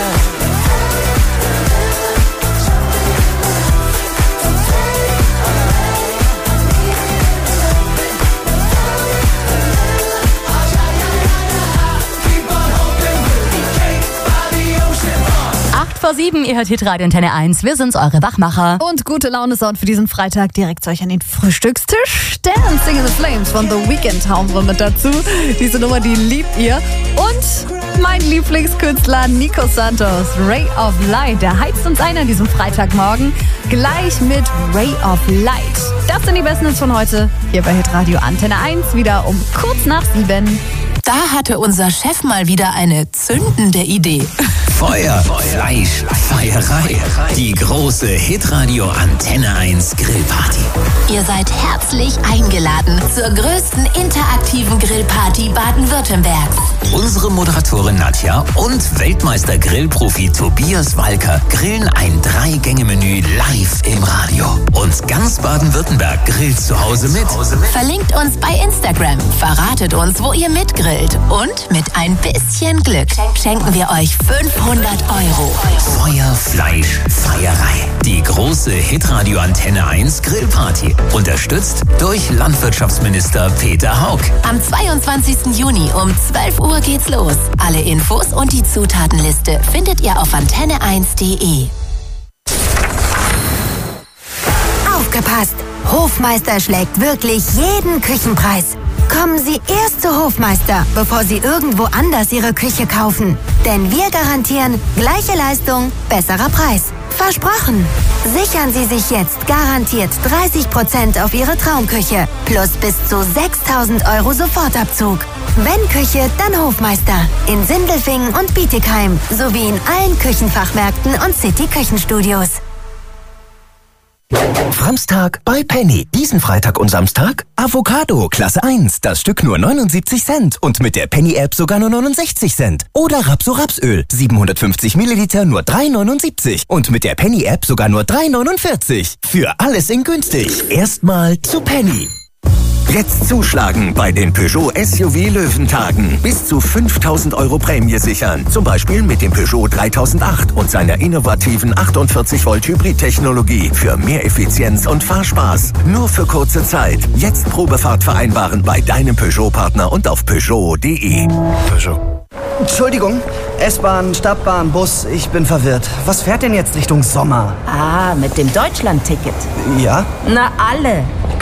Keep on hoping we'll be cake by the ocean. acht vor sieben, ihr hört Hitradio Antenne eins. Wir sind's, eure Wachmacher. Und gute Laune-Sound für diesen Freitag direkt zu euch an den Frühstückstisch. Dancing in the Flames von The Weeknd hauen wir mit dazu. Diese Nummer, die liebt ihr. Und mein Lieblingskünstler Nico Santos, Ray of Light. Der heizt uns ein an diesem Freitagmorgen. Gleich mit Ray of Light. Das sind die besten Hits von heute. Hier bei Hitradio Antenne eins. Wieder um kurz nach sieben. Da hatte unser Chef mal wieder eine zündende Idee. Feuer, Fleisch, Feierei. Die große Hitradio Antenne eins Grillparty. Ihr seid herzlich eingeladen zur größten interaktiven Grillparty Baden-Württembergs. Unsere Moderatorin Nadja und Weltmeister-Grillprofi Tobias Walker grillen ein Drei-Gänge-Menü live im Radio. Und ganz Baden-Württemberg grillt zu Hause mit. Verlinkt uns bei Instagram, verratet uns, wo ihr mitgrillt. Und mit ein bisschen Glück schenken wir euch fünfhundert Euro. Feuer, Fleisch, Feierei. Die große Hitradio Antenne eins Grillparty. Unterstützt durch Landwirtschaftsminister Peter Haug. Am zweiundzwanzigsten Juni um zwölf Uhr geht's los. Alle Infos und die Zutatenliste findet ihr auf antenne eins punkt de. gepasst. Hofmeister schlägt wirklich jeden Küchenpreis. Kommen Sie erst zu Hofmeister, bevor Sie irgendwo anders Ihre Küche kaufen. Denn wir garantieren gleiche Leistung, besserer Preis. Versprochen! Sichern Sie sich jetzt garantiert dreißig Prozent auf Ihre Traumküche. Plus bis zu sechstausend Euro Sofortabzug. Wenn Küche, dann Hofmeister. In Sindelfingen und Bietigheim. Sowie in allen Küchenfachmärkten und City-Küchenstudios. Framstag bei Penny. Diesen Freitag und Samstag Avocado Klasse eins. Das Stück nur neunundsiebzig Cent und mit der Penny-App sogar nur neunundsechzig Cent. Oder Rapso-Rapsöl. siebenhundertfünfzig Milliliter nur drei neunundsiebzig und mit der Penny-App sogar nur drei neunundvierzig. Für alles in günstig. Erstmal zu Penny. Jetzt zuschlagen bei den Peugeot S U V Löwentagen. Bis zu fünftausend Euro Prämie sichern. Zum Beispiel mit dem Peugeot dreitausendacht und seiner innovativen achtundvierzig Volt Hybrid-Technologie für mehr Effizienz und Fahrspaß. Nur für kurze Zeit. Jetzt Probefahrt vereinbaren bei deinem Peugeot-Partner und auf Peugeot punkt de. Peugeot. Entschuldigung, S-Bahn, Stadtbahn, Bus, ich bin verwirrt. Was fährt denn jetzt Richtung Sommer? Ah, mit dem Deutschland-Ticket. Ja? Na, alle.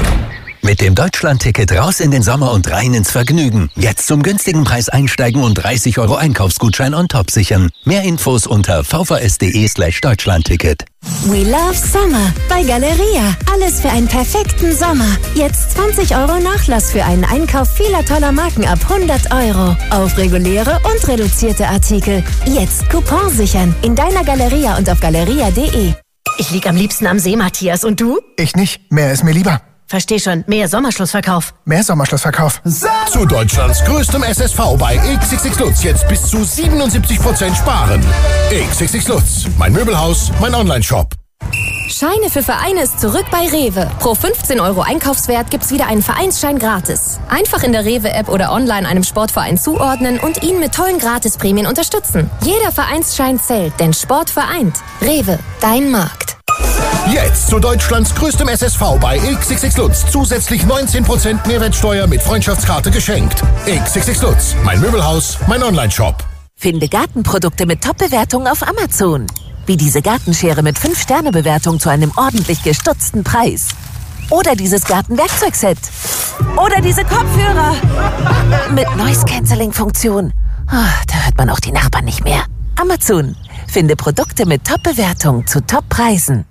Mit dem Deutschland-Ticket raus in den Sommer und rein ins Vergnügen. Jetzt zum günstigen Preis einsteigen und dreißig Euro Einkaufsgutschein on top sichern. Mehr Infos unter vvs.de slash Deutschlandticket. We love Summer bei Galeria. Alles für einen perfekten Sommer. Jetzt zwanzig Euro Nachlass für einen Einkauf vieler toller Marken ab hundert Euro. Auf reguläre und reduzierte Artikel. Jetzt Coupon sichern. In deiner Galeria und auf galeria punkt de. Ich lieg am liebsten am See, Matthias. Und du? Ich nicht. Mehr ist mir lieber. Versteh schon. Mehr Sommerschlussverkauf. Mehr Sommerschlussverkauf. Zu Deutschlands größtem S S V bei X X X Lutz. Jetzt bis zu siebenundsiebzig Prozent sparen. X X X Lutz. Mein Möbelhaus, mein Online-Shop. Scheine für Vereine ist zurück bei Rewe. Pro fünfzehn Euro Einkaufswert gibt's wieder einen Vereinsschein gratis. Einfach in der Rewe-App oder online einem Sportverein zuordnen und ihn mit tollen Gratisprämien unterstützen. Jeder Vereinsschein zählt, denn Sport vereint. Rewe, dein Markt. Jetzt zu Deutschlands größtem S S V bei X X X Lutz. Zusätzlich neunzehn Prozent Mehrwertsteuer mit Freundschaftskarte geschenkt. X X X Lutz. Mein Möbelhaus, mein Online-Shop. Finde Gartenprodukte mit Top-Bewertungen auf Amazon. Wie diese Gartenschere mit fünf Sterne Bewertung zu einem ordentlich gestutzten Preis. Oder dieses Gartenwerkzeugset. Oder diese Kopfhörer mit Noise-Canceling-Funktion. Oh, da hört man auch die Nachbarn nicht mehr. Amazon. Finde Produkte mit Top-Bewertung zu Top-Preisen.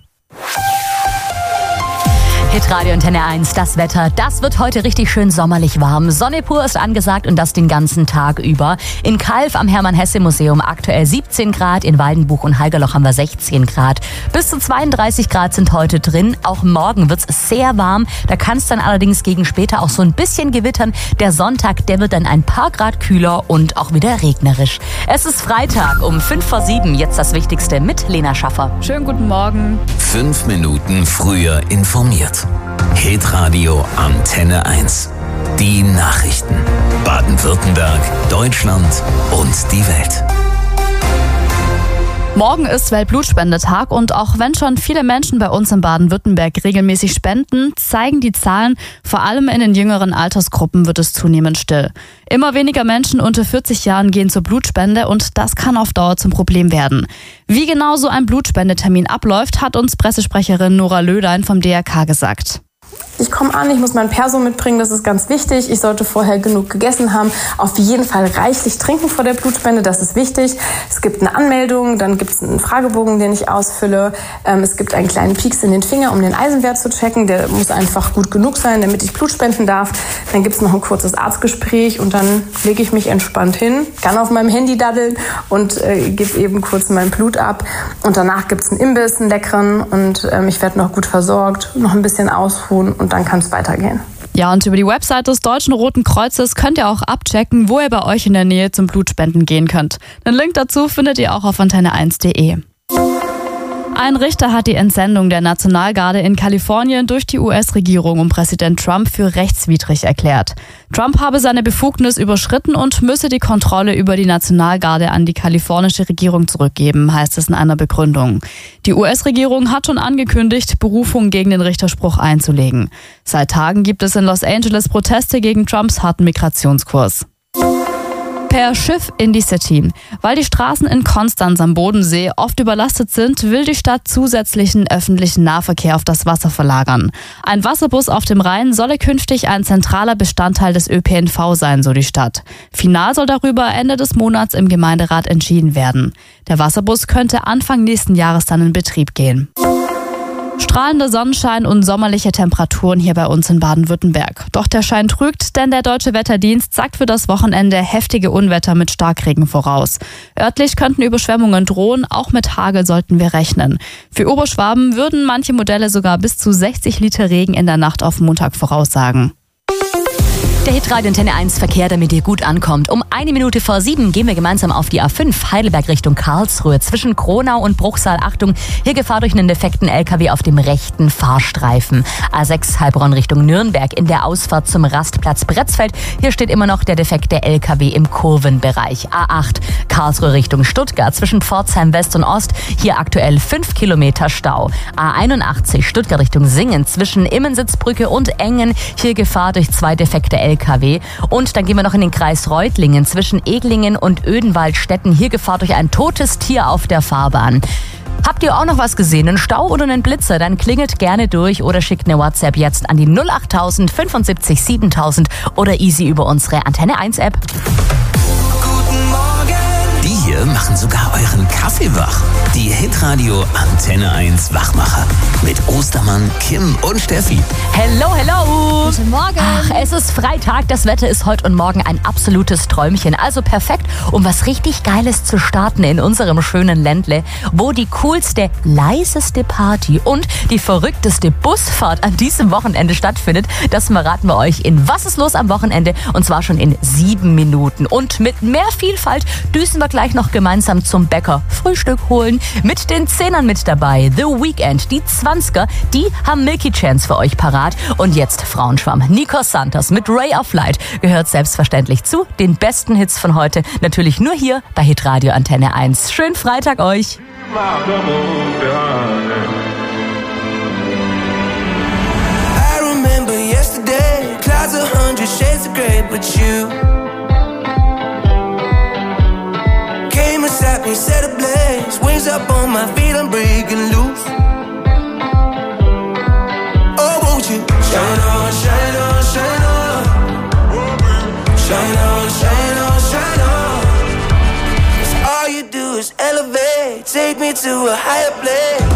Hitradio Antenne eins, das Wetter, das wird heute richtig schön sommerlich warm. Sonne pur ist angesagt und das den ganzen Tag über. In Calw am Hermann-Hesse-Museum aktuell siebzehn Grad, in Waldenbuch und Haigerloch haben wir sechzehn Grad. Bis zu zweiunddreißig Grad sind heute drin. Auch morgen wird's sehr warm. Da kann es dann allerdings gegen später auch so ein bisschen gewittern. Der Sonntag, der wird dann ein paar Grad kühler und auch wieder regnerisch. Es ist Freitag um fünf vor sieben. Jetzt das Wichtigste mit Lena Schaffer. Schönen guten Morgen. Fünf Minuten früher informiert. Hitradio Antenne eins. Die Nachrichten. Baden-Württemberg, Deutschland und die Welt. Morgen ist Weltblutspendetag und auch wenn schon viele Menschen bei uns in Baden-Württemberg regelmäßig spenden, zeigen die Zahlen, vor allem in den jüngeren Altersgruppen wird es zunehmend still. Immer weniger Menschen unter vierzig Jahren gehen zur Blutspende und das kann auf Dauer zum Problem werden. Wie genau so ein Blutspendetermin abläuft, hat uns Pressesprecherin Nora Lödein vom D R K gesagt. Ich komme an, ich muss mein Perso mitbringen, das ist ganz wichtig. Ich sollte vorher genug gegessen haben. Auf jeden Fall reichlich trinken vor der Blutspende, das ist wichtig. Es gibt eine Anmeldung, dann gibt es einen Fragebogen, den ich ausfülle. Es gibt einen kleinen Pieks in den Finger, um den Eisenwert zu checken. Der muss einfach gut genug sein, damit ich Blut spenden darf. Dann gibt es noch ein kurzes Arztgespräch und dann lege ich mich entspannt hin, kann auf meinem Handy daddeln und äh, gebe eben kurz mein Blut ab. Und danach gibt es einen Imbiss, einen leckeren und ähm, ich werde noch gut versorgt, noch ein bisschen ausruhen und dann kann es weitergehen. Ja, und über die Website des Deutschen Roten Kreuzes könnt ihr auch abchecken, wo ihr bei euch in der Nähe zum Blutspenden gehen könnt. Den Link dazu findet ihr auch auf antenne eins punkt de. Ein Richter hat die Entsendung der Nationalgarde in Kalifornien durch die U S-Regierung um Präsident Trump für rechtswidrig erklärt. Trump habe seine Befugnis überschritten und müsse die Kontrolle über die Nationalgarde an die kalifornische Regierung zurückgeben, heißt es in einer Begründung. Die U S-Regierung hat schon angekündigt, Berufung gegen den Richterspruch einzulegen. Seit Tagen gibt es in Los Angeles Proteste gegen Trumps harten Migrationskurs. Per Schiff in die City. Weil die Straßen in Konstanz am Bodensee oft überlastet sind, will die Stadt zusätzlichen öffentlichen Nahverkehr auf das Wasser verlagern. Ein Wasserbus auf dem Rhein solle künftig ein zentraler Bestandteil des Ö P N V sein, so die Stadt. Final soll darüber Ende des Monats im Gemeinderat entschieden werden. Der Wasserbus könnte Anfang nächsten Jahres dann in Betrieb gehen. Strahlender Sonnenschein und sommerliche Temperaturen hier bei uns in Baden-Württemberg. Doch der Schein trügt, denn der Deutsche Wetterdienst sagt für das Wochenende heftige Unwetter mit Starkregen voraus. Örtlich könnten Überschwemmungen drohen, auch mit Hagel sollten wir rechnen. Für Oberschwaben würden manche Modelle sogar bis zu sechzig Liter Regen in der Nacht auf Montag voraussagen. Der Hitradio Antenne eins Verkehr, damit ihr gut ankommt. Um eine Minute vor sieben gehen wir gemeinsam auf die A fünf Heidelberg Richtung Karlsruhe. Zwischen Kronau und Bruchsal, Achtung, hier Gefahr durch einen defekten L K W auf dem rechten Fahrstreifen. A sechs Heilbronn Richtung Nürnberg in der Ausfahrt zum Rastplatz Bretzfeld. Hier steht immer noch der defekte L K W im Kurvenbereich. A acht Karlsruhe Richtung Stuttgart zwischen Pforzheim West und Ost. Hier aktuell fünf Kilometer Stau. A einundachtzig Stuttgart Richtung Singen zwischen Immensitzbrücke und Engen. Hier Gefahr durch zwei defekte L K W. Und dann gehen wir noch in den Kreis Reutlingen zwischen Eglingen und Oedenwaldstätten. Hier Gefahr durch ein totes Tier auf der Fahrbahn. Habt ihr auch noch was gesehen, einen Stau oder einen Blitzer? Dann klingelt gerne durch oder schickt eine WhatsApp jetzt an die null achttausend fünfundsiebzig siebentausend oder easy über unsere Antenne eins App. Die hier machen sogar euren Kaffee wach. Die Hitradio Antenne eins Wachmacher. Mit Ostermann, Kim und Steffi. Hello, hello. Guten Morgen. Ach, es ist Freitag. Das Wetter ist heute und morgen ein absolutes Träumchen. Also perfekt, um was richtig Geiles zu starten in unserem schönen Ländle, wo die coolste, leiseste Party und die verrückteste Busfahrt an diesem Wochenende stattfindet. Das verraten wir euch in Was ist los am Wochenende? Und zwar schon in sieben Minuten. Und mit mehr Vielfalt düsen wir gleich noch gemeinsam zum Bäcker Frühstück holen. Mit den Zehnern mit dabei. The Weeknd, die Zwanziger, die haben Milky Chance für euch parat. Und jetzt Frauenschwamm. Nico Santos mit Ray of Light gehört selbstverständlich zu den besten Hits von heute. Natürlich nur hier bei Hitradio Antenne eins. Schönen Freitag euch. I remember yesterday, clouds a hundred shades of grey, but you came and sat me, set ablaze, wings up on my feet, I'm breaking loose. Oh, won't you shine on, shine on, shine on, shine on, shine on, shine on. 'Cause all you do is elevate, take me to a higher place.